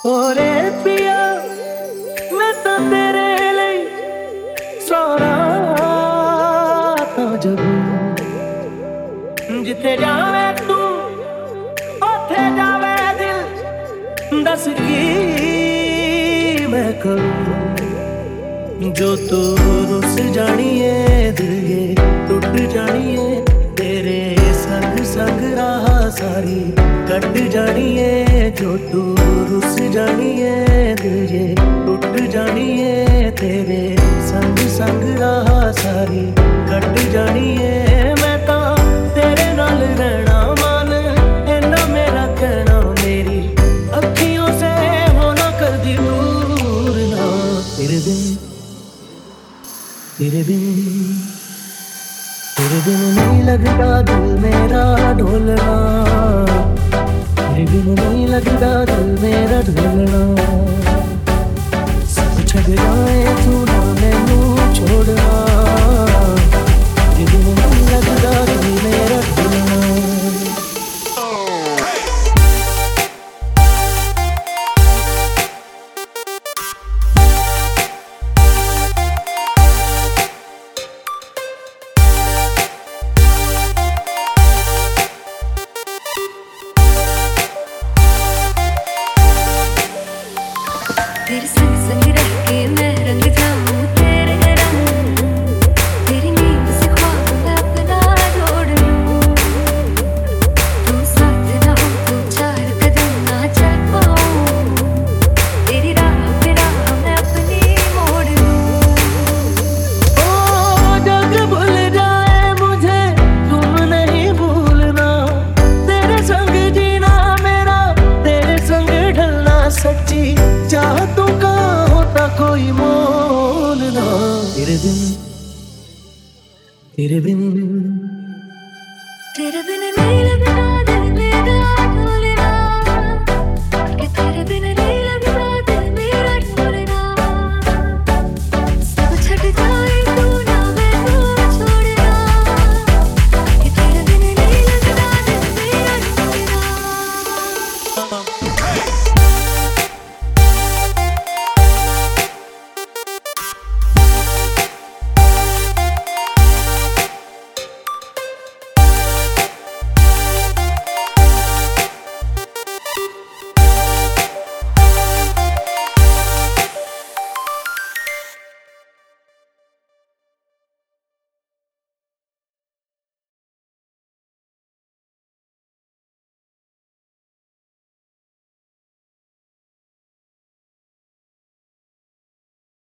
ओरे पिया मैं तो तेरे लिए सोना तो जब जिथे जावे तू उथे जावे दिल दस की मैं करूं जो तू रुस जानिए दिल ये टूट जानिए तेरे संग संग राह सारी कट जानिए जो तू रुस जानिए दिल ये टूट जानिए तेरे संग संग राह सारी कट जानिए मैं तो तेरे नाल रहना मान इन्ना मेरा कहना मेरी अखियों से होना कर दी दूर ना तेरे बिन नहीं लगता दिल मेरा ढोलना तेरे बिन नहीं लगता दिल मेरा ढोलना सब छड़ जाए तू ना मैनू छोड़ना तेरे बिन नहीं लगता दिल मेरा ढोलना। तेरे संग संग रह के मैं रंग जाऊं तेरे रंग तेरी नींद से ख्वाब मैं अपना जोड़ लूं तू साथ ना हो तो चार कदम ना चल पाऊं तेरी राह पे राह मैं अपनी मोड़ लूं। ओ जग भूल जाए मुझे तुम नहीं भूलना तेरे संग जीना मेरा तेरे संग ढलना सच्ची चाहतों का होता कोई मोल ना तेरे बिन तेरे बिन नहीं